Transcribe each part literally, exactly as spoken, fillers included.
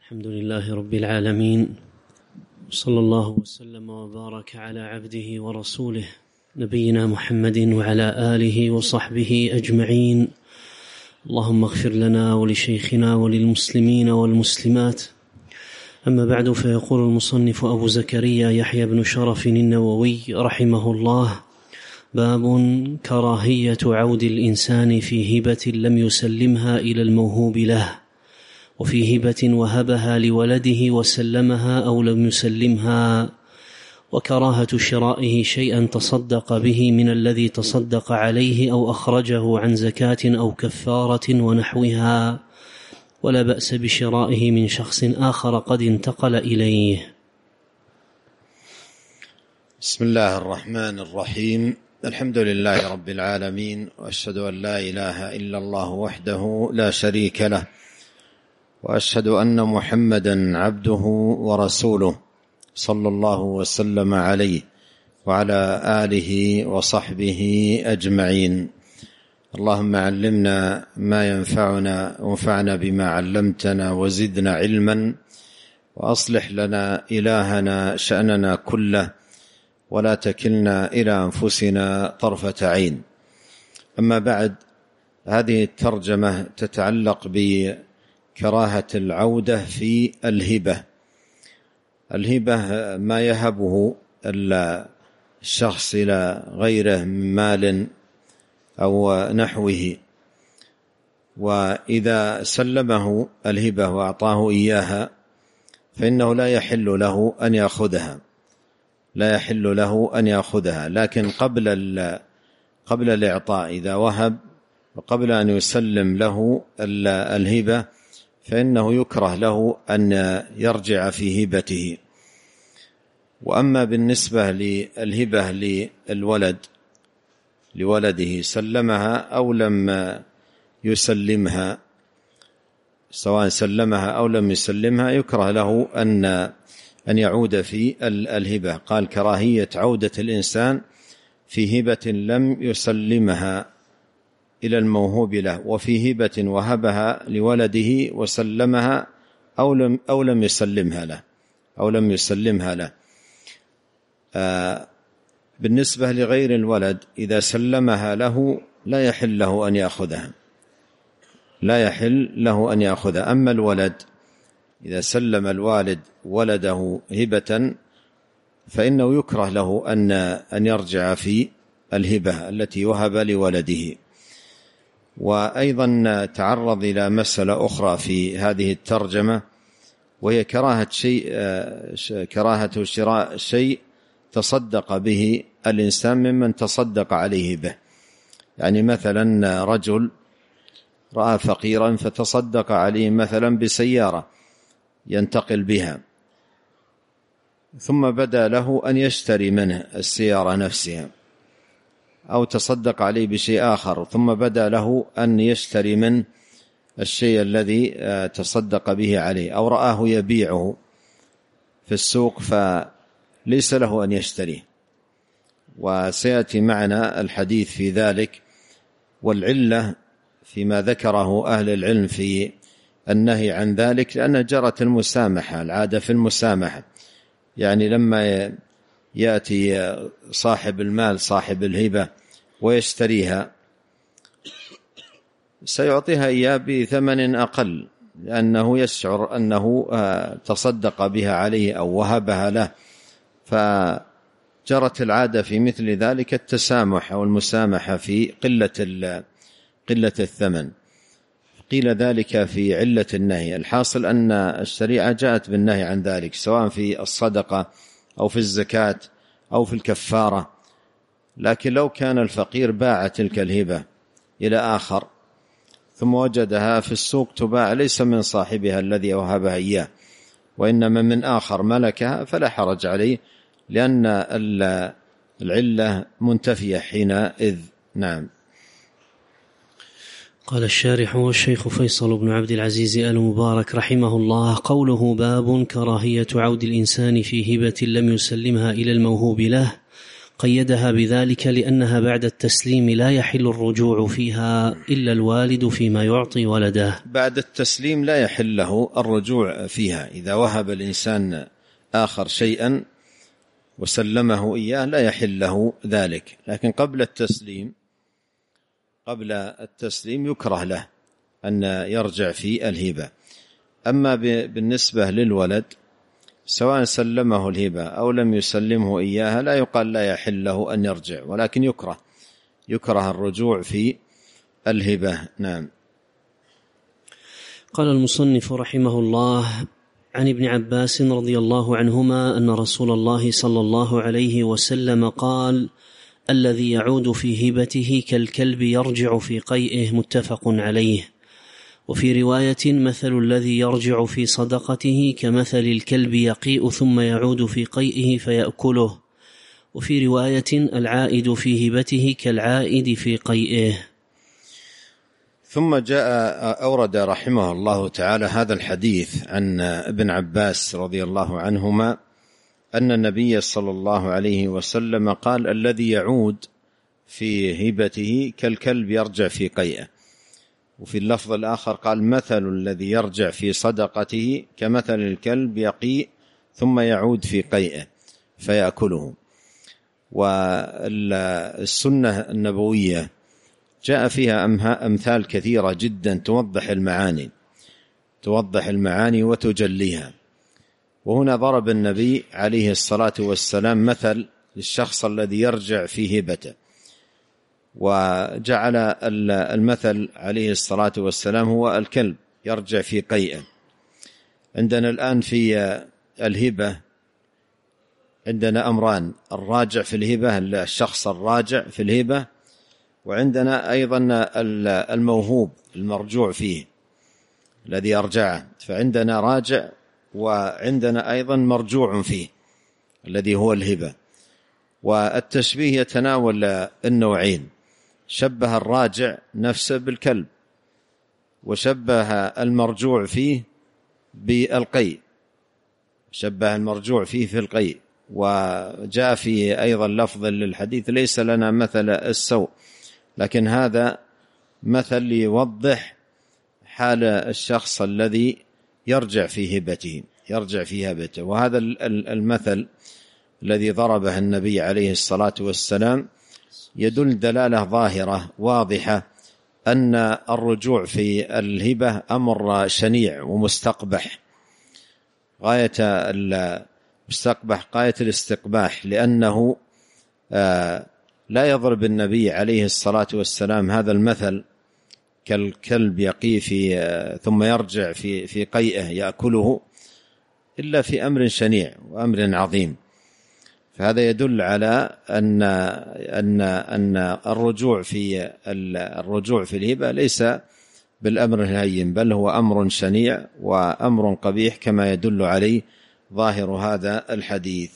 الحمد لله رب العالمين، صلى الله وسلم وبارك على عبده ورسوله نبينا محمد وعلى آله وصحبه أجمعين. اللهم اغفر لنا ولشيخنا وللمسلمين والمسلمات. أما بعد، فيقول المصنف أبو زكريا يحيى بن شرف النووي رحمه الله: باب كراهية عود الإنسان في هبة لم يسلمها إلى الموهوب له، وفي هبة وهبها لولده وسلمها أو لم يسلمها، وكراهة شرائه شيئا تصدق به من الذي تصدق عليه أو أخرجه عن زكاة أو كفارة ونحوها، ولا بأس بشرائه من شخص آخر قد انتقل إليه. بسم الله الرحمن الرحيم. الحمد لله رب العالمين، وأشهد أن لا إله إلا الله وحده لا شريك له، وأشهد أن محمدا عبده ورسوله صلى الله وسلم عليه وعلى آله وصحبه أجمعين. اللهم علمنا ما ينفعنا وانفعنا بما علمتنا وزدنا علما، وأصلح لنا إلهنا شأننا كله، ولا تكلنا إلى أنفسنا طرفة عين. أما بعد، هذه الترجمة تتعلق بكراهة العودة في الهبة. الهبة ما يهبه الشخص إلى غيره من مال أو نحوه، وإذا سلمه الهبة وأعطاه إياها فإنه لا يحل له أن يأخذها لا يحل له أن يأخذها لكن قبل قبل الإعطاء، إذا وهب وقبل أن يسلم له الهبة، فإنه يكره له أن يرجع في هبته. وأما بالنسبة للهبة للولد لولده سلمها أو لم يسلمها، سواء سلمها أو لم يسلمها، يكره له أن أن يعود في الهبة. قال: كراهية عودة الإنسان في هبة لم يسلمها إلى الموهوب له، وفي هبة وهبها لولده وسلمها أو لم أو لم يسلمها له أو لم يسلمها له. آه بالنسبة لغير الولد، إذا سلمها له لا يحل له أن يأخذها لا يحل له أن يأخذها. أما الولد، إذا سلم الوالد ولده هبة فإنه يكره له أن أن يرجع في الهبة التي وهب لولده. وأيضا تعرض إلى مسألة أخرى في هذه الترجمة، وهي كراهة شيء كراهة شراء شيء تصدق به الإنسان ممن تصدق عليه به. يعني مثلا رجل رأى فقيرا فتصدق عليه مثلا بسيارة ينتقل بها، ثم بدا له أن يشتري منه السيارة نفسها، أو تصدق عليه بشيء آخر ثم بدا له أن يشتري من الشيء الذي تصدق به عليه، أو رآه يبيعه في السوق فليس له أن يشتريه. وسيأتي معنا الحديث في ذلك، والعلة فيما ذكره أهل العلم في النهي عن ذلك لأن جرت المسامحة، العادة في المسامحة. يعني لما يأتي صاحب المال صاحب الهبة ويشتريها سيعطيها إياه بثمن أقل، لأنه يشعر أنه تصدق بها عليه أو وهبها له، فجرت العادة في مثل ذلك التسامح أو المسامحة في قلة قلة الثمن. قيل ذلك في علة النهي. الحاصل أن الشريعة جاءت بالنهي عن ذلك، سواء في الصدقة أو في الزكاة أو في الكفارة. لكن لو كان الفقير باع تلك الهبة إلى آخر ثم وجدها في السوق تباع ليس من صاحبها الذي وهبها إياه، وإنما من آخر ملكها، فلا حرج عليه، لأن العلة منتفية حينئذ. نعم. قال الشارح والشيخ فيصل بن عبد العزيز آل مبارك رحمه الله: قوله باب كراهية عود الإنسان في هبة لم يسلمها إلى الموهوب له، قيدها بذلك لأنها بعد التسليم لا يحل الرجوع فيها إلا الوالد فيما يعطي ولده. بعد التسليم لا يحل له الرجوع فيها، إذا وهب الإنسان آخر شيئا وسلمه إياه لا يحل له ذلك، لكن قبل التسليم قبل التسليم يكره له أن يرجع في الهبة. أما بالنسبة للولد سواء سلمه الهبة أو لم يسلمه إياها لا يقال لا يحل له أن يرجع، ولكن يكره يكره الرجوع في الهبة. نعم. قال المصنف رحمه الله: عن ابن عباس رضي الله عنهما أن رسول الله صلى الله عليه وسلم قال: الذي يعود في هبته كالكلب يرجع في قيئه، متفق عليه. وفي رواية: مثل الذي يرجع في صدقته كمثل الكلب يقيء ثم يعود في قيئه فيأكله. وفي رواية: العائد في هبته كالعائد في قيئه. ثم جاء أورد رحمه الله تعالى هذا الحديث عن ابن عباس رضي الله عنهما أن النبي صلى الله عليه وسلم قال: الذي يعود في هبته كالكلب يرجع في قيئه. وفي اللفظ الآخر قال: مثل الذي يرجع في صدقته كمثل الكلب يقيء ثم يعود في قيئه فيأكله. والسنة النبوية جاء فيها أمثال كثيرة جدا توضح المعاني توضح المعاني وتجليها. وهنا ضرب النبي عليه الصلاة والسلام مثل للشخص الذي يرجع في هبته، وجعل المثل عليه الصلاة والسلام هو الكلب يرجع في قيئه. عندنا الآن في الهبة عندنا أمران: الراجع في الهبة، الشخص الراجع في الهبة، وعندنا أيضا الموهوب المرجوع فيه الذي أرجعه. فعندنا راجع وعندنا أيضا مرجوع فيه الذي هو الهبة. والتشبيه يتناول النوعين: شبه الراجع نفسه بالكلب، وشبه المرجوع فيه بالقيء، شبه المرجوع فيه في القيء. وجاء في أيضا لفظ للحديث: ليس لنا مثل السوء، لكن هذا مثل يوضح حال الشخص الذي يرجع في هبته يرجع في هبته. وهذا المثل الذي ضربه النبي عليه الصلاة والسلام يدل دلالة ظاهرة واضحة أن الرجوع في الهبة أمر شنيع ومستقبح غاية المستقبح غاية الاستقباح، لأنه لا يضرب النبي عليه الصلاة والسلام هذا المثل كالكلب يقي في ثم يرجع في في قيئه يأكله إلا في أمر شنيع وأمر عظيم. فهذا يدل على أن أن أن الرجوع في الرجوع في الهبة ليس بالأمر الهين، بل هو أمر شنيع وأمر قبيح كما يدل عليه ظاهر هذا الحديث.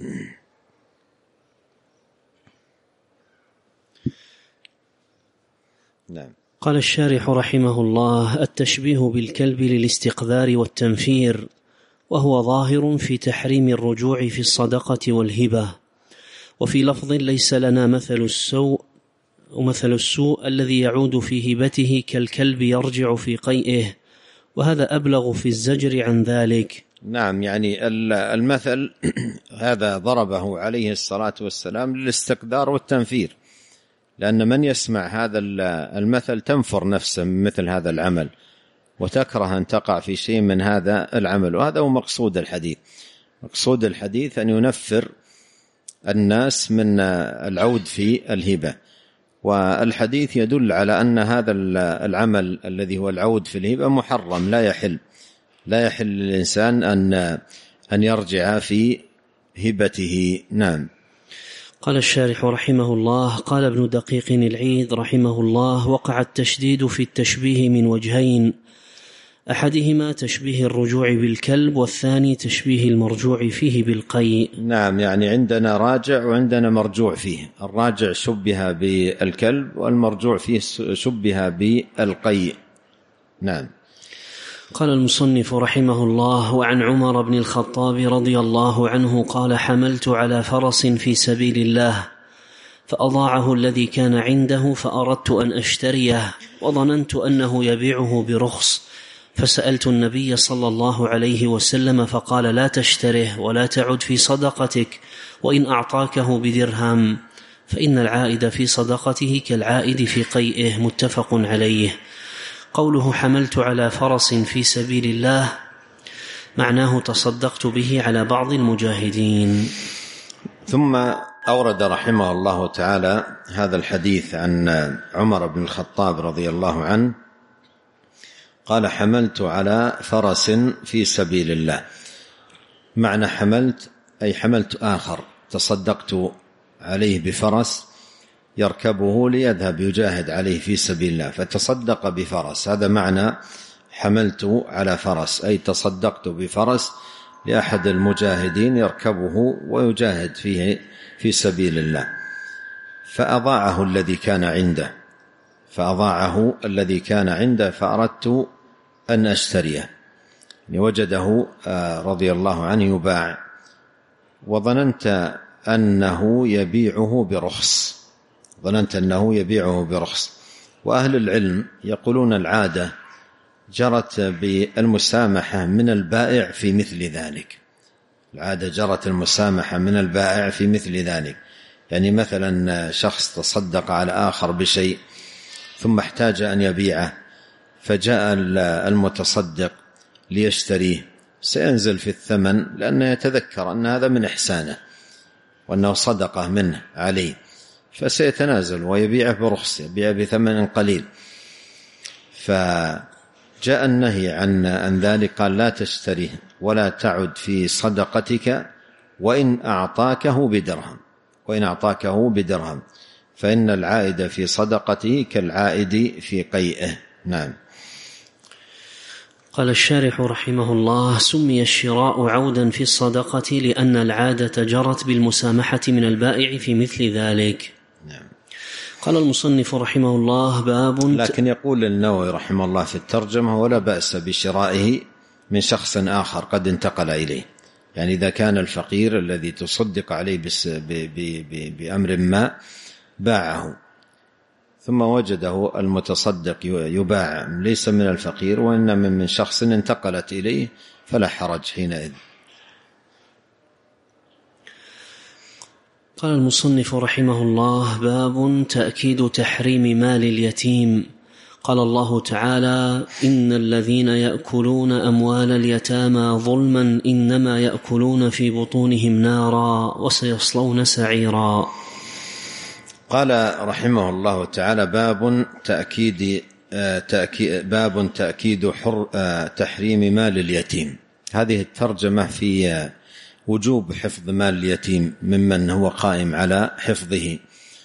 نعم. قال الشارح رحمه الله: التشبيه بالكلب للاستقذار والتنفير، وهو ظاهر في تحريم الرجوع في الصدقة والهبة. وفي لفظ: ليس لنا مثل السوء ومثل السوء الذي يعود في هبته كالكلب يرجع في قيئه، وهذا أبلغ في الزجر عن ذلك. نعم، يعني المثل هذا ضربه عليه الصلاة والسلام للاستقذار والتنفير، لأن من يسمع هذا المثل تنفر نفسه من مثل هذا العمل وتكره أن تقع في شيء من هذا العمل. وهذا هو مقصود الحديث. مقصود الحديث أن ينفر الناس من العود في الهبة. والحديث يدل على أن هذا العمل الذي هو العود في الهبة محرم، لا يحل لا يحل للإنسان أن أن يرجع في هبته. نعم. قال الشارح رحمه الله: قال ابن دقيق العيد رحمه الله: وقع التشديد في التشبيه من وجهين: أحدهما تشبيه الرجوع بالكلب، والثاني تشبيه المرجوع فيه بالقيء. نعم، يعني عندنا راجع وعندنا مرجوع فيه. الراجع شبه بالكلب والمرجوع فيه شبه بالقيء. نعم. قال المصنف رحمه الله: وعن عمر بن الخطاب رضي الله عنه قال: حملت على فرس في سبيل الله فأضاعه الذي كان عنده فأردت أن أشتريه وظننت أنه يبيعه برخص، فسألت النبي صلى الله عليه وسلم فقال لا تشتره ولا تعد في صدقتك، وإن أعطاكه بدرهم فإن العائد في صدقته كالعائد في قيئه. متفق عليه. قوله حملت على فرس في سبيل الله معناه تصدقت به على بعض المجاهدين. ثم أورد رحمه الله تعالى هذا الحديث عن عمر بن الخطاب رضي الله عنه قال حملت على فرس في سبيل الله. معنى حملت أي حملت آخر، تصدقت عليه بفرس يركبه ليذهب يجاهد عليه في سبيل الله فتصدق بفرس، هذا معنى حملت على فرس، أي تصدقت بفرس لأحد المجاهدين يركبه ويجاهد فيه في سبيل الله. فأضاعه الذي كان عنده فأضاعه الذي كان عنده فأردت أن أشتريه، وجده رضي الله عنه يباع وظننت أنه يبيعه برخص ظننت أنه يبيعه برخص. وأهل العلم يقولون العادة جرت بالمسامحة من البائع في مثل ذلك العادة جرت المسامحة من البائع في مثل ذلك يعني مثلا شخص تصدق على آخر بشيء ثم احتاج أن يبيعه فجاء المتصدق ليشتريه، سينزل في الثمن لأنه يتذكر أن هذا من إحسانه وأنه صدقة منه عليه، فسيتنازل ويبيعه برخص، يبيعه بثمن قليل. فجاء النهي عن عن ذلك، قال لا تشتريه ولا تعد في صدقتك وإن أعطاكه بدرهم وإن أعطاكه بدرهم فإن العائد في صدقته كالعائد في قيئه. نعم. قال الشارح رحمه الله سمي الشراء عودا في الصدقة لأن العادة جرت بالمسامحة من البائع في مثل ذلك. نعم. قال المصنف رحمه الله باب، لكن يقول النووي رحمه الله في الترجمة ولا بأس بشرائه من شخص آخر قد انتقل إليه، يعني إذا كان الفقير الذي تصدق عليه بأمر ما باعه ثم وجده المتصدق يباع ليس من الفقير وإنما من شخص انتقلت إليه فلا حرج حينئذ. قال المصنف رحمه الله باب تأكيد تحريم مال اليتيم. قال الله تعالى إن الذين يأكلون أموال اليتامى ظلما إنما يأكلون في بطونهم نارا وسيصلون سعيرا. قال رحمه الله تعالى باب تأكيد تأكيد باب تأكيد حر تحريم مال اليتيم. هذه الترجمة في وجوب حفظ مال اليتيم ممن هو قائم على حفظه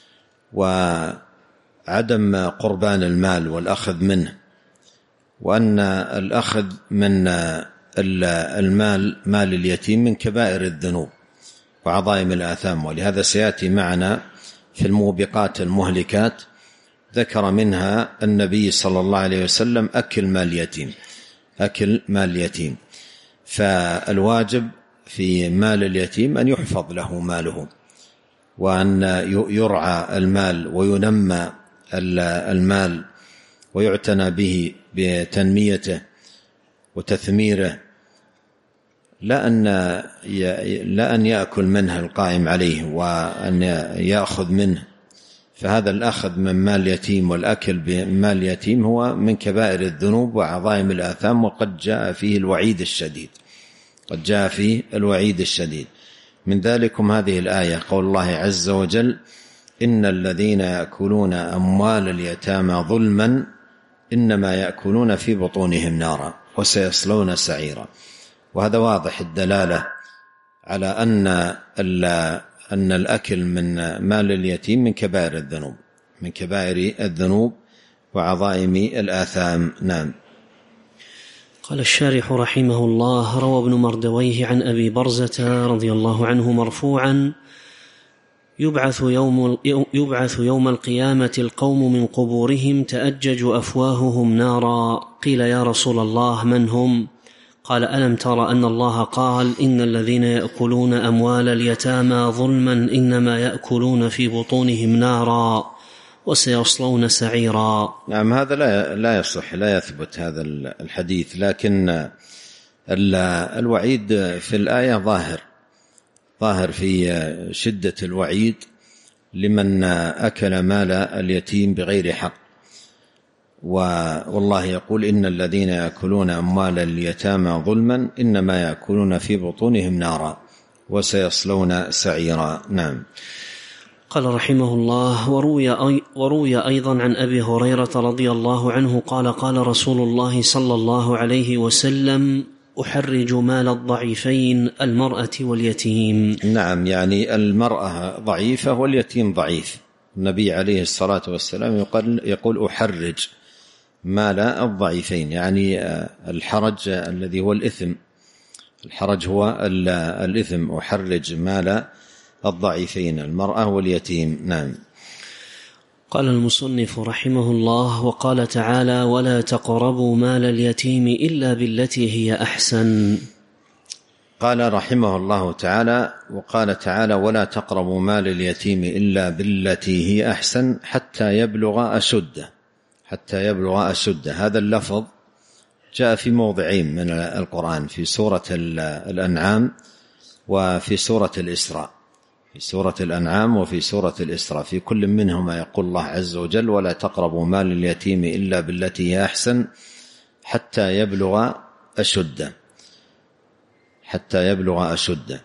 وعدم قربان المال والأخذ منه، وأن الأخذ من المال مال اليتيم من كبائر الذنوب وعظائم الآثام، ولهذا سيأتي معنا في الموبقات المهلكات ذكر منها النبي صلى الله عليه وسلم أكل مال اليتيم أكل مال اليتيم. فالواجب في مال اليتيم أن يحفظ له ماله وأن يرعى المال وينمى المال ويعتنى به بتنميته وتثميره، لا أن لا أن يأكل منه القائم عليه وأن يأخذ منه. فهذا الأخذ من مال اليتيم والأكل بمال اليتيم هو من كبائر الذنوب وعظائم الآثام، وقد جاء فيه الوعيد الشديد قد جاء فيه الوعيد الشديد. من ذلكم هذه الآية قول الله عز وجل إن الذين يأكلون أموال اليتامى ظلما إنما يأكلون في بطونهم نارا وسيصلون سعيرا. وهذا واضح الدلالة على أن أن الأكل من مال اليتيم من كبائر الذنوب من كبائر الذنوب وعظائم الآثام. نعم. قال الشارح رحمه الله روى ابن مردويه عن أبي برزة رضي الله عنه مرفوعا يبعث يوم, يبعث يوم القيامة القوم من قبورهم تأجج أفواههم نارا. قيل يا رسول الله من هم؟ قال: ألم تر أن الله قال: إن الذين يأكلون أموال اليتامى ظلما إنما يأكلون في بطونهم نارا وسيصلون سعيرا. نعم، هذا لا لا يصح، لا يثبت هذا الحديث، لكن الوعيد في الآية ظاهر ظاهر في شدة الوعيد لمن أكل مال اليتيم بغير حق. والله يقول: إن الذين يأكلون أموال اليتامى ظلما إنما يأكلون في بطونهم نارا وسيصلون سعيرا. نعم. قال رحمه الله: وروي, أي وروي أيضا عن أبي هريرة رضي الله عنه قال: قال رسول الله صلى الله عليه وسلم: أحرج مال الضعيفين المرأة واليتيم. نعم، يعني المرأة ضعيفة واليتيم ضعيف. النبي عليه الصلاة والسلام يقول, يقول أحرج مال الضعيفين، يعني الحرج الذي هو الإثم، الحرج هو الإثم. أحرج مال الضعيفين المرأة واليتيم. نعم. قال المصنف رحمه الله: وقال تعالى: ولا تقربوا مال اليتيم إلا بالتي هي أحسن. قال رحمه الله تعالى: وقال تعالى: ولا تقربوا مال اليتيم إلا بالتي هي أحسن حتى يبلغ أشده، حتى يبلغ أشده. هذا اللفظ جاء في موضعين من القرآن، في سورة الأنعام وفي سورة الإسراء. في سورة الأنعام وفي سورة الإسراء، في كل منهما يقول الله عز وجل: ولا تقربوا مال اليتيم إلا بالتي هي أحسن حتى يبلغ أشده، حتى يبلغ أشده.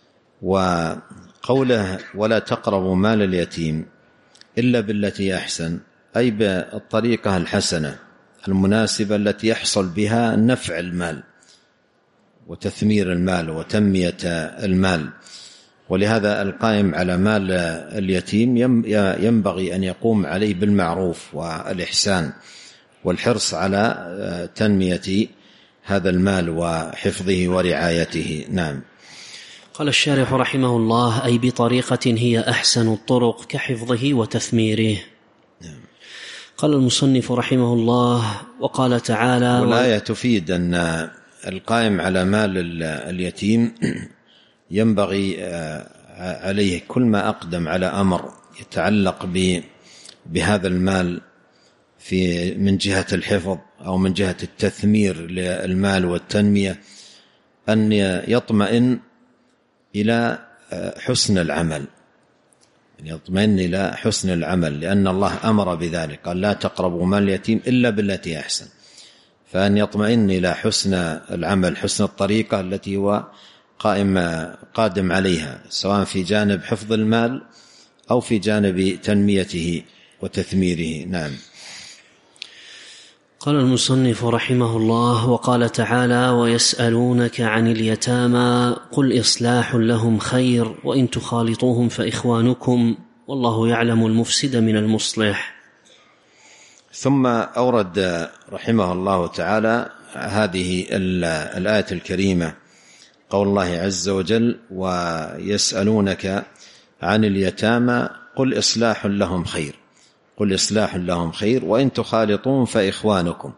وقوله ولا تقربوا مال اليتيم إلا بالتي أحسن، أي بالطريقة الحسنة المناسبة التي يحصل بها نفع المال وتثمير المال وتنمية المال. ولهذا القائم على مال اليتيم ينبغي أن يقوم عليه بالمعروف والإحسان والحرص على تنمية هذا المال وحفظه ورعايته. نعم. قال الشارح رحمه الله: أي بطريقة هي أحسن الطرق كحفظه وتثميره. نعم. قال المصنف رحمه الله: وقال تعالى: والآية تفيد أن القائم على مال اليتيم ينبغي عليه كل ما أقدم على أمر يتعلق بهذا المال في من جهة الحفظ أو من جهة التثمير للمال والتنمية، أن يطمئن إلى حسن العمل، يطمئن إلى حسن العمل، لأن الله أمر بذلك، قال: لا تقربوا مال اليتيم إلا بالتي أحسن. فأن يطمئن إلى حسن العمل، حسن الطريقة التي هو قائم قادم عليها، سواء في جانب حفظ المال أو في جانب تنميته وتثميره. نعم. قال المصنف رحمه الله: وقال تعالى: ويسألونك عن اليتامى قل إصلاح لهم خير وإن تخالطوهم فإخوانكم والله يعلم المفسد من المصلح. ثم أورد رحمه الله تعالى هذه الآية الكريمة، قول الله عز وجل: ويسألونك عن اليتامى قل إصلاح لهم خير، قل إصلاح لهم خير وإن تخالطون فإخوانكم.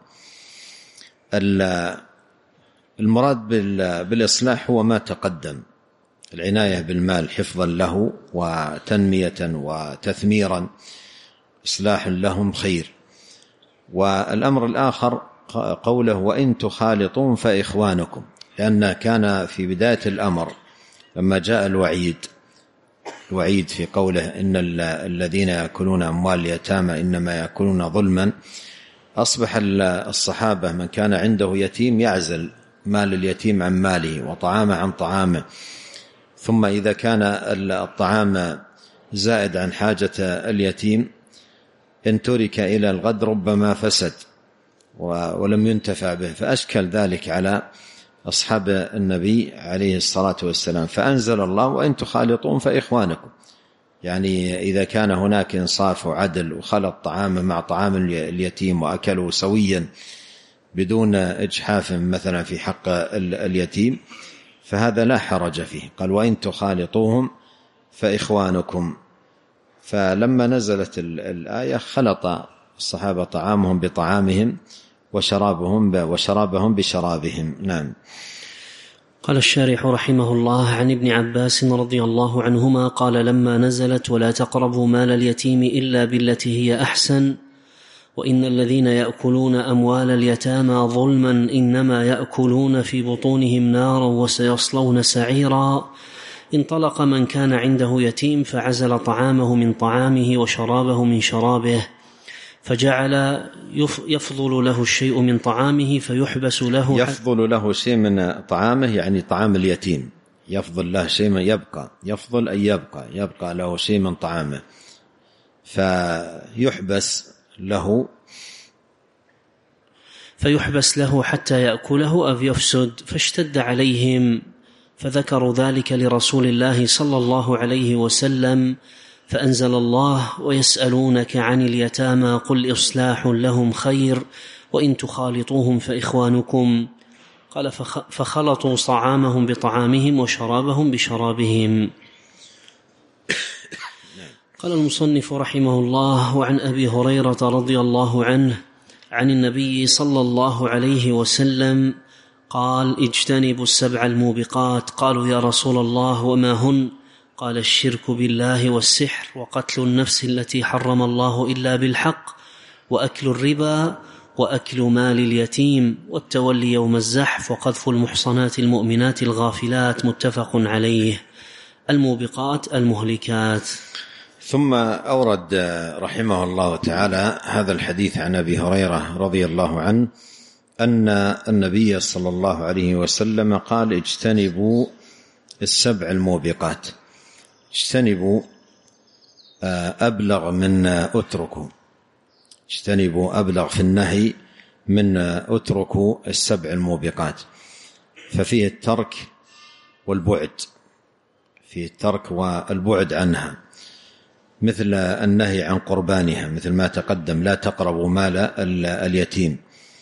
المراد بالإصلاح هو ما تقدم، العناية بالمال حفظا له وتنمية وتثميرا، إصلاح لهم خير. والأمر الآخر قوله: وإن تخالطون فإخوانكم، لأن كان في بداية الأمر لما جاء الوعيد الوعيد في قوله: إن الذين يأكلون أموال اليتامى إنما يأكلون ظلما، أصبح الصحابة من كان عنده يتيم يعزل مال اليتيم عن ماله وطعامه عن طعامه، ثم إذا كان الطعام زائد عن حاجة اليتيم إن ترك إلى الغد ربما فسد ولم ينتفع به، فأشكل ذلك على أصحاب النبي عليه الصلاة والسلام، فأنزل الله: وإن تخالطون فإخوانكم. يعني إذا كان هناك إنصاف وعدل وخلط طعام مع طعام اليتيم وأكلوا سويا بدون إجحاف مثلا في حق اليتيم، فهذا لا حرج فيه. قال: وإن تخالطوهم فإخوانكم. فلما نزلت الآية خلط الصحابة طعامهم بطعامهم وشرابهم وشرابهم بشرابهم. نعم. قال الشارح رحمه الله: عن ابن عباس رضي الله عنهما قال: لما نزلت ولا تقربوا مال اليتيم إلا بالتي هي أحسن وإن الذين يأكلون أموال اليتامى ظلما إنما يأكلون في بطونهم نارا وسيصلون سعيرا، انطلق من كان عنده يتيم فعزل طعامه من طعامه وشرابه من شرابه، فجعل يفضل له الشيء من طعامه فيحبس له يفضل له شيء من طعامه، يعني طعام اليتيم يفضل له شيء من يبقى يفضل أن يبقى يبقى له شيء من طعامه، فيحبس له فيحبس له حتى يأكله أو يفسد، فاشتد عليهم فذكروا ذلك لرسول الله صلى الله عليه وسلم، فأنزل الله: ويسألونك عن اليتامى قل إصلاح لهم خير وإن تخالطوهم فإخوانكم. قال: فخلطوا طعامهم بطعامهم وشرابهم بشرابهم. قال المصنف رحمه الله: وعن أبي هريرة رضي الله عنه عن النبي صلى الله عليه وسلم قال: اجتنبوا السبع الموبقات. قالوا: يا رسول الله وما هن؟ قال: الشرك بالله والسحر وقتل النفس التي حرم الله إلا بالحق وأكل الربا وأكل مال اليتيم والتولي يوم الزحف وقذف المحصنات المؤمنات الغافلات. متفق عليه. الموبقات المهلكات. ثم أورد رحمه الله تعالى هذا الحديث عن أبي هريرة رضي الله عنه أن النبي صلى الله عليه وسلم قال: اجتنبوا السبع الموبقات. اجتنبوا أبلغ من اتركوا، اجتنبوا أبلغ في النهي من اتركوا السبع الموبقات، ففيه الترك والبعد، فيه الترك والبعد عنها، مثل النهي عن قربانها، مثل ما تقدم: لا تقربوا مال اليتيم.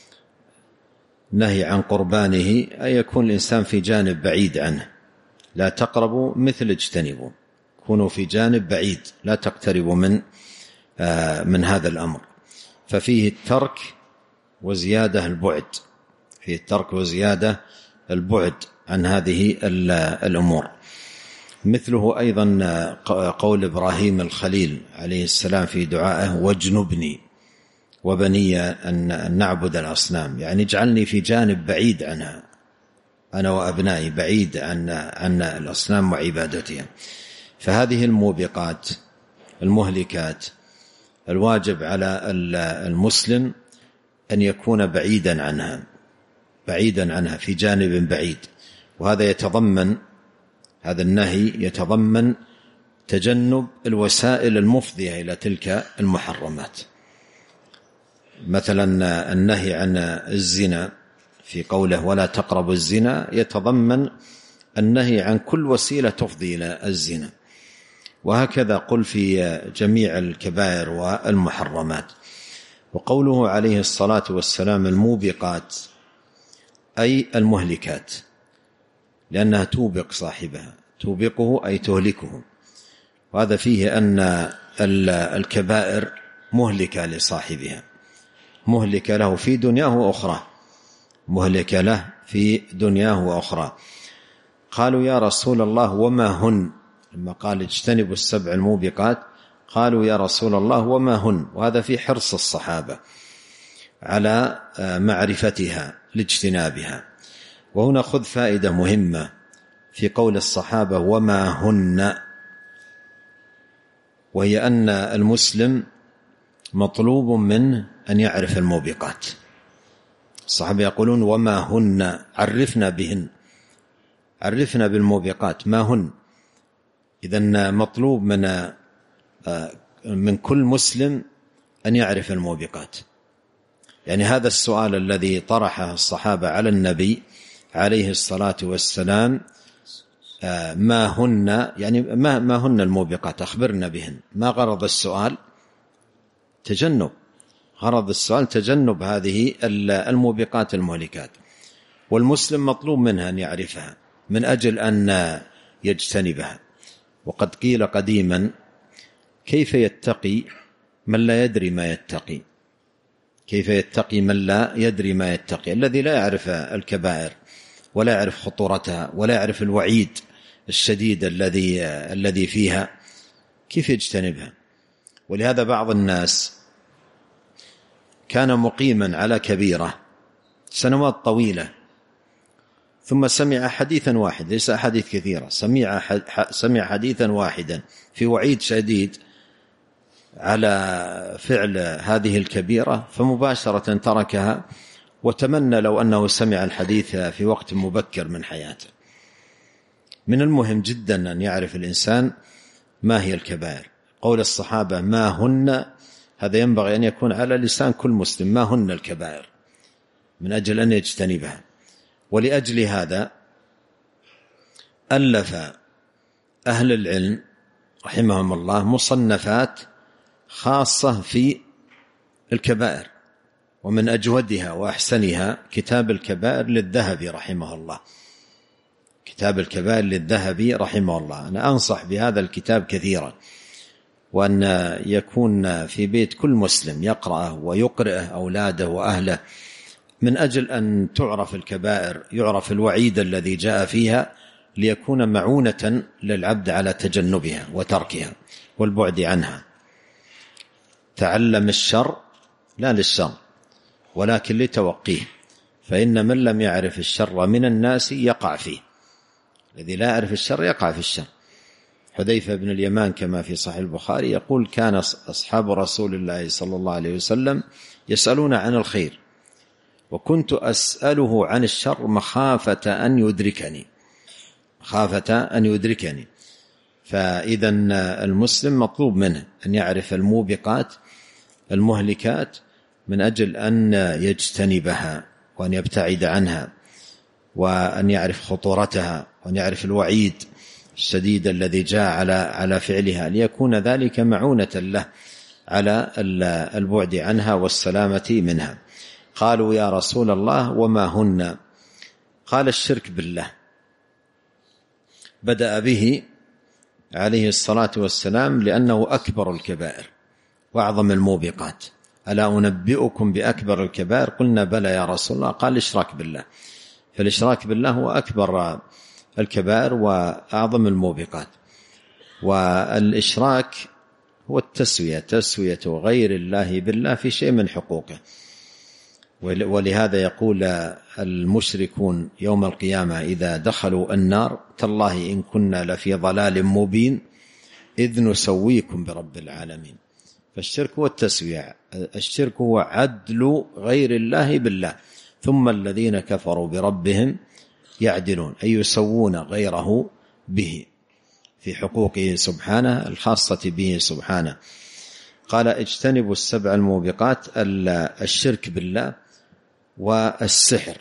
نهي عن قربانه أن يكون الإنسان في جانب بعيد عنه. لا تقربوا مثل اجتنبوا، كونوا في جانب بعيد، لا تقتربوا من آه من هذا الأمر. ففيه الترك وزيادة البعد، فيه الترك وزيادة البعد عن هذه الأمور. مثله أيضا قول إبراهيم الخليل عليه السلام في دعائه: واجنبني وبني أن نعبد الأصنام، يعني اجعلني في جانب بعيد عنها، أنا وأبنائي بعيد عن عن الأصنام وعبادتها. فهذه الموبقات المهلكات الواجب على المسلم أن يكون بعيدا عنها، بعيدا عنها في جانب بعيد. وهذا يتضمن، هذا النهي يتضمن تجنب الوسائل المفضية إلى تلك المحرمات. مثلا النهي عن الزنا في قوله: ولا تقربوا الزنا، يتضمن النهي عن كل وسيلة تفضي إلى الزنا. وهكذا قل في جميع الكبائر والمحرمات. وقوله عليه الصلاة والسلام الموبقات أي المهلكات، لأنها توبق صاحبها، توبقه أي تهلكه. وهذا فيه أن الكبائر مهلكة لصاحبها، مهلكة له في دنياه وأخرى، مهلكة له في دنياه وأخرى. قالوا: يا رسول الله وما هن؟ لما قال اجتنبوا السبع الموبقات قالوا: يا رسول الله وما هن؟ وهذا في حرص الصحابة على معرفتها لاجتنابها. وهنا خذ فائدة مهمة في قول الصحابة وما هن، وهي أن المسلم مطلوب منه أن يعرف الموبقات. الصحابة يقولون: وما هن؟ عرفنا بهن، عرفنا بالموبقات، ما هن؟ إذن مطلوب من من كل مسلم أن يعرف الموبقات. يعني هذا السؤال الذي طرحه الصحابة على النبي عليه الصلاة والسلام: ما هن؟ يعني ما ما هن الموبقات؟ أخبرنا بهن. ما غرض السؤال؟ تجنب، غرض السؤال تجنب هذه الموبقات المهلكات. والمسلم مطلوب منها أن يعرفها من أجل أن يجتنبها. وقد قيل قديما: كيف يتقي من لا يدري ما يتقي؟ كيف يتقي من لا يدري ما يتقي؟ الذي لا يعرف الكبائر ولا يعرف خطورتها ولا يعرف الوعيد الشديد الذي الذي فيها كيف يجتنبها؟ ولهذا بعض الناس كان مقيما على كبيرة سنوات طويلة ثم سمع حديثا واحد، ليس أحاديث كثيرة، سمع سمع حديثا واحدا في وعيد شديد على فعل هذه الكبيرة، فمباشرة تركها وتمنى لو أنه سمع الحديث في وقت مبكر من حياته. من المهم جدا أن يعرف الإنسان ما هي الكبائر. قول الصحابة ما هن، هذا ينبغي أن يكون على لسان كل مسلم، ما هن الكبائر، من أجل أن يجتنبها. ولأجل هذا ألف أهل العلم رحمهم الله مصنفات خاصة في الكبائر، ومن أجودها وأحسنها كتاب الكبائر للذهبي رحمه الله. كتاب الكبائر للذهبي رحمه الله، أنا أنصح بهذا الكتاب كثيرا، وأن يكون في بيت كل مسلم يقرأه ويقرأه أولاده وأهله، من أجل أن تعرف الكبائر، يعرف الوعيد الذي جاء فيها، ليكون معونة للعبد على تجنبها وتركها والبعد عنها. تعلم الشر لا للشر ولكن لتوقيه، فإن من لم يعرف الشر من الناس يقع فيه. الذي لا يعرف الشر يقع في الشر. حذيفة بن اليمان كما في صحيح البخاري يقول كان أصحاب رسول الله صلى الله عليه وسلم يسألون عن الخير وكنت أسأله عن الشر مخافة أن يدركني مخافة أن يدركني فإذا المسلم مطلوب منه أن يعرف الموبقات المهلكات من أجل أن يجتنبها وأن يبتعد عنها، وأن يعرف خطورتها، وأن يعرف الوعيد الشديد الذي جاء على على فعلها، ليكون ذلك معونة له على البعد عنها والسلامة منها. قالوا يا رسول الله وما هن؟ قال الشرك بالله. بدأ به عليه الصلاة والسلام لأنه أكبر الكبائر وأعظم الموبقات. ألا أنبئكم بأكبر الكبائر؟ قلنا بلى يا رسول الله. قال الإشراك بالله. فالإشراك بالله هو أكبر الكبائر وأعظم الموبقات. والإشراك هو التسوية، تسوية غير الله بالله في شيء من حقوقه. ولهذا يقول المشركون يوم القيامة إذا دخلوا النار تالله إن كنا لفي ضلال مبين إذ نسويكم برب العالمين. فالشرك هو التسوية، الشرك هو عدل غير الله بالله. ثم الذين كفروا بربهم يعدلون، أي يسوون غيره به في حقوقه سبحانه الخاصة به سبحانه. قال اجتنبوا السبع الموبقات، الشرك بالله والسحر.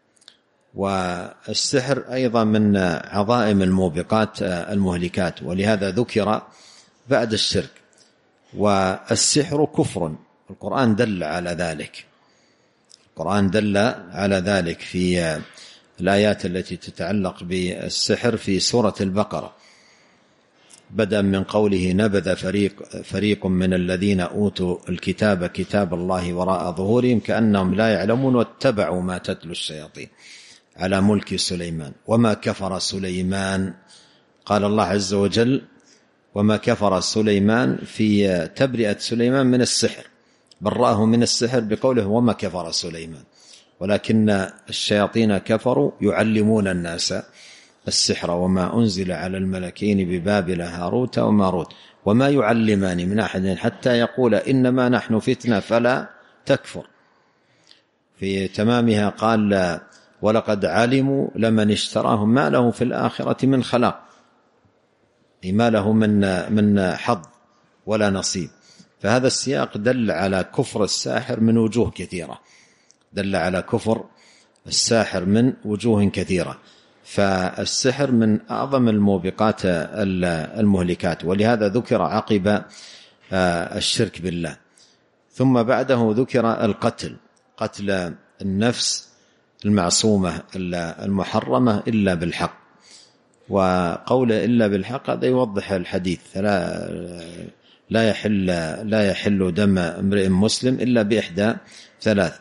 والسحر أيضا من عظائم الموبقات المهلكات، ولهذا ذكر بعد الشرك. والسحر كفر، القرآن دل على ذلك، القرآن دل على ذلك في الآيات التي تتعلق بالسحر في سورة البقرة، بدأ من قوله نبذ فريق, فريق من الذين أوتوا الكتاب كتاب الله وراء ظهورهم كأنهم لا يعلمون واتبعوا ما تتلو الشياطين على ملك سليمان وما كفر سليمان. قال الله عز وجل وما كفر سليمان في تبرئة سليمان من السحر، برأه من السحر بقوله وما كفر سليمان، ولكن الشياطين كفروا يعلمون الناس السحر وما أنزل على الملكين ببابل هاروت وماروت وما يعلمان من أحد حتى يقول إنما نحن فتنة فلا تكفر. في تمامها قال ولقد علموا لمن اشتراه ما له في الآخرة من خلاق، ما له من من حظ ولا نصيب. فهذا السياق دل على كفر الساحر من وجوه كثيرة، دل على كفر الساحر من وجوه كثيرة. فالسحر من أعظم الموبقات المهلكات، ولهذا ذكر عقب الشرك بالله. ثم بعده ذكر القتل، قتل النفس المعصومة المحرمة إلا بالحق. وقول إلا بالحق هذا يوضح الحديث لا يحل لا يحل دم امرئ مسلم إلا بإحدى ثلاث: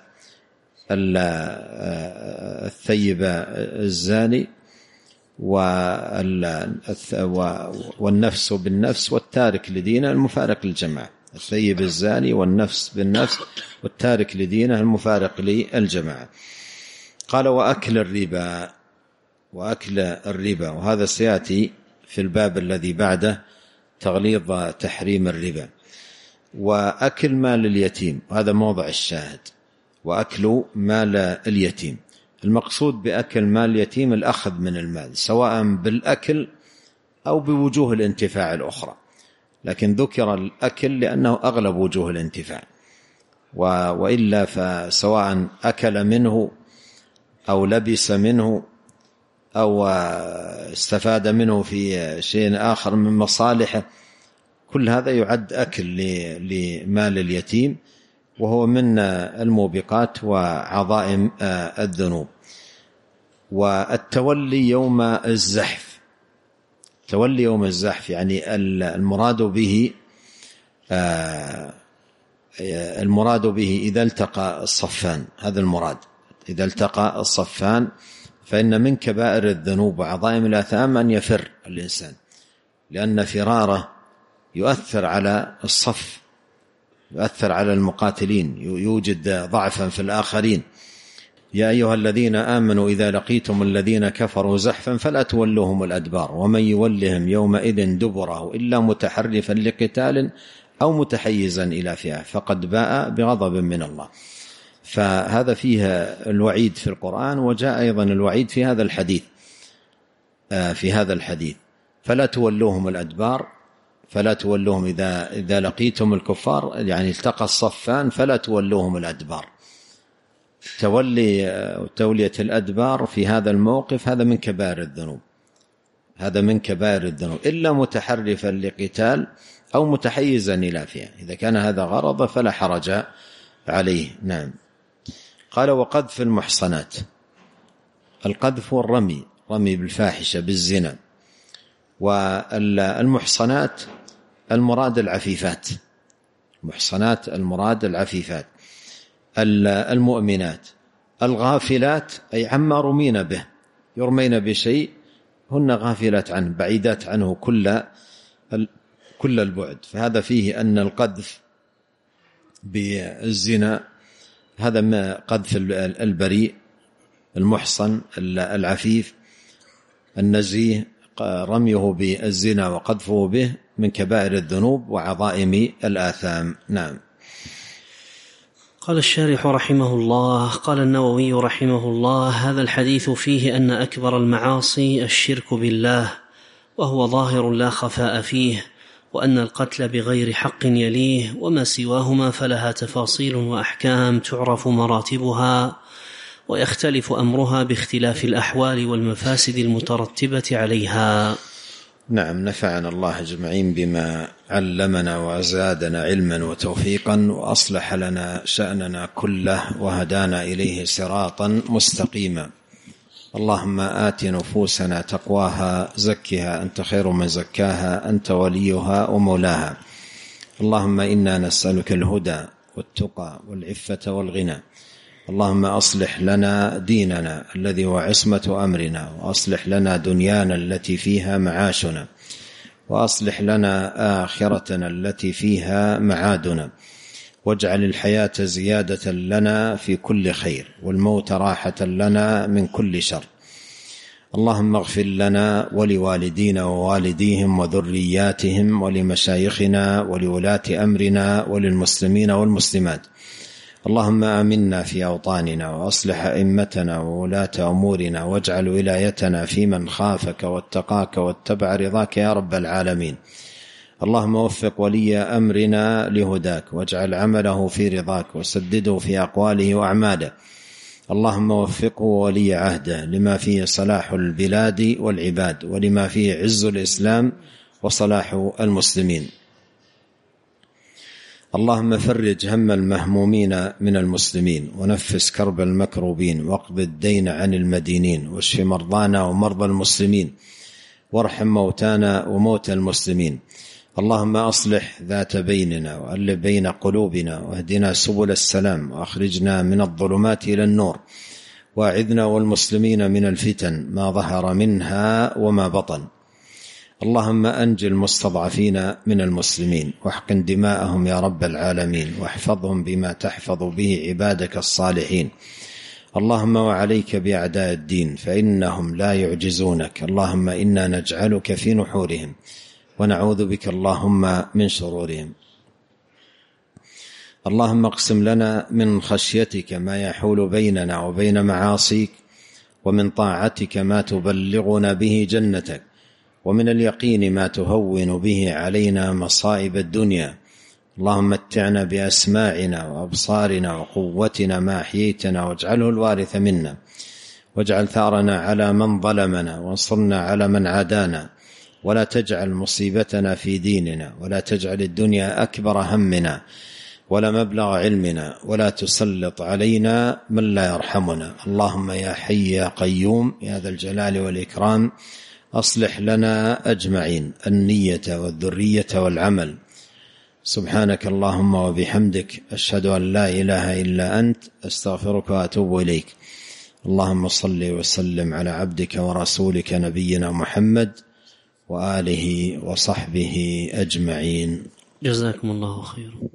الثيب الزاني والنفس بالنفس والتارك لدينه المفارق للجماعة. الثيب الزاني والنفس بالنفس والتارك لدينه المفارق للجماعة. قال: وأكل الربا. وأكل الربا، وهذا سيأتي في الباب الذي بعده تغليظ تحريم الربا. وأكل مال اليتيم، وهذا موضع الشاهد. وأكل مال اليتيم، المقصود بأكل مال اليتيم الأخذ من المال، سواء بالأكل أو بوجوه الانتفاع الأخرى، لكن ذكر الأكل لأنه أغلب وجوه الانتفاع، وإلا فسواء أكل منه أو لبس منه أو استفاد منه في شيء آخر من مصالحه، كل هذا يعد أكل لمال اليتيم، وهو من الموبقات وعظائم الذنوب. والتولي يوم الزحف، تولي يوم الزحف يعني المراد به المراد به إذا التقى الصفان، هذا المراد. إذا التقى الصفان فإن من كبائر الذنوب وعظائم الآثام أن يفر الإنسان، لأن فراره يؤثر على الصف، يؤثر على المقاتلين، يوجد ضعفا في الآخرين. يا أيها الذين آمنوا إذا لقيتم الذين كفروا زحفا فلا تولوهم الأدبار ومن يولهم يومئذ دبره إلا متحرفا لقتال أو متحيزا إلى فئة فقد باء بغضب من الله. فهذا فيها الوعيد في القرآن، وجاء أيضا الوعيد في هذا الحديث في هذا الحديث فلا تولوهم الأدبار، فلا تولوهم إذا إذا لقيتم الكفار، يعني التقى الصفان فلا تولوهم الأدبار. تولي تولية الأدبار في هذا الموقف هذا من كبائر الذنوب، هذا من كبائر الذنوب، إلا متحرفا لقتال أو متحيزا إلى فئة، إذا كان هذا غرض فلا حرج عليه. نعم. قال: وقذف المحصنات. القذف والرمي، رمي بالفاحشة بالزنا. والمحصنات المراد العفيفات، محصنات المراد العفيفات المؤمنات. الغافلات أي عما رمين به، يرمين بشيء هن غافلات عنه، بعيدات عنه كل كل البعد. فهذا فيه أن القذف بالزنا هذا ما قذف البريء المحصن العفيف النزيه، رميه بالزنا وقذفه به من كبائر الذنوب وعظائم الآثام. نعم. قال الشارح رحمه الله: قال النووي رحمه الله: هذا الحديث فيه أن أكبر المعاصي الشرك بالله، وهو ظاهر لا خفاء فيه، وأن القتل بغير حق يليه، وما سواهما فلها تفاصيل وأحكام تعرف مراتبها ويختلف أمرها باختلاف الأحوال والمفاسد المترتبة عليها. نعم. نفعنا الله أجمعين بما علمنا وزادنا علما وتوفيقا، وأصلح لنا شأننا كله، وهدانا إليه صراطا مستقيما. اللهم آت نفوسنا تقواها، زكها أنت خير من زكاها، أنت وليها ومولاها. اللهم إنا نسألك الهدى والتقى والعفة والغنى. اللهم أصلح لنا ديننا الذي هو عصمة أمرنا، وأصلح لنا دنيانا التي فيها معاشنا، وأصلح لنا آخرتنا التي فيها معادنا، واجعل الحياة زيادة لنا في كل خير، والموت راحة لنا من كل شر. اللهم اغفر لنا ولوالدينا ووالديهم وذرياتهم ولمشايخنا ولولاة أمرنا وللمسلمين والمسلمات. اللهم آمنا في أوطاننا، وأصلح أئمتنا وولاة أمورنا، واجعل ولايتنا في من خافك واتقاك واتبع رضاك يا رب العالمين. اللهم وفق ولي أمرنا لهداك، واجعل عمله في رضاك، وسدده في أقواله وأعماله. اللهم وفقه ولي عهده لما فيه صلاح البلاد والعباد، ولما فيه عز الإسلام وصلاح المسلمين. اللهم فرج هم المهمومين من المسلمين، ونفس كرب المكروبين، واقض الدين عن المدينين، واشف مرضانا ومرضى المسلمين، وارحم موتانا وموتى المسلمين. اللهم أصلح ذات بيننا وألف بين قلوبنا واهدنا سبل السلام وأخرجنا من الظلمات إلى النور وأعذنا والمسلمين من الفتن ما ظهر منها وما بطن. اللهم أنجِ المستضعفين من المسلمين واحقن دماءهم يا رب العالمين واحفظهم بما تحفظ به عبادك الصالحين. اللهم وعليك بأعداء الدين فإنهم لا يعجزونك. اللهم إنا نجعلك في نحورهم ونعوذ بك اللهم من شرورهم. اللهم اقسم لنا من خشيتك ما يحول بيننا وبين معاصيك ومن طاعتك ما تبلغنا به جنتك ومن اليقين ما تهون به علينا مصائب الدنيا. اللهم متعنا بأسماعنا وأبصارنا وقوتنا ما أحييتنا واجعله الوارث منا واجعل ثأرنا على من ظلمنا وانصرنا على من عادانا ولا تجعل مصيبتنا في ديننا ولا تجعل الدنيا أكبر همنا ولا مبلغ علمنا ولا تسلط علينا من لا يرحمنا. اللهم يا حي يا قيوم يا ذا الجلال والإكرام أصلح لنا أجمعين النية والذرية والعمل. سبحانك اللهم وبحمدك أشهد أن لا إله إلا أنت أستغفرك وأتوب إليك. اللهم صل وسلم على عبدك ورسولك نبينا محمد وآله وصحبه أجمعين. جزاكم الله خيرا.